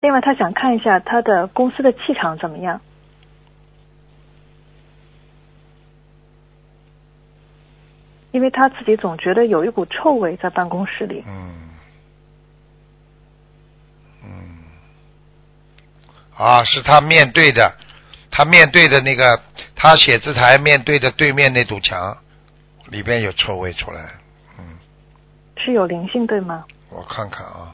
另外他想看一下他的公司的气场怎么样。因为他自己总觉得有一股臭味在办公室里。 是他面对的那个，他写字台面对的对面那堵墙里边有臭味出来。 是有灵性对吗？ 我看看啊，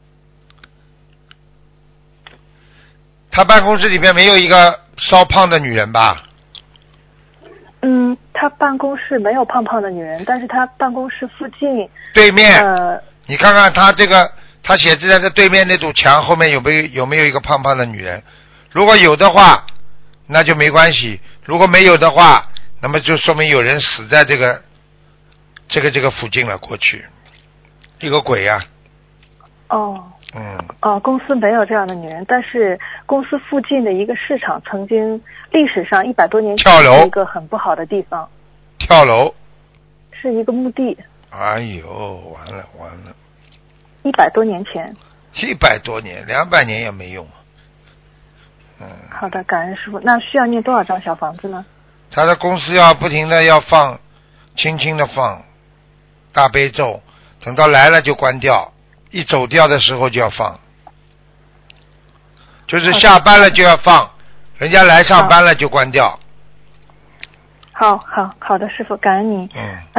他办公室里边没有一个稍胖的女人吧？ 他办公室没有胖胖的女人，但是他办公室附近对面，你看看他这个，他写字台的对面那堵墙后面有没有一个胖胖的女人？如果有的话，那就没关系；如果没有的话，那么就说明有人死在这个附近了。过去一个鬼呀。 公司没有这样的女人，但是公司附近的一个市场曾经历史上100多年前是一个很不好的地方。 跳楼。 是一个墓地。 哎呦，完了 ！100多年前。 100多年，200年也没用。 好的，感恩师父。那需要念多少张小房子呢？ 他的公司要不停的要放，轻轻的放大悲咒，等到来了就关掉，一走掉的时候就要放，就是下班了就要放，人家来上班了就关掉。 好的，师父，感恩你。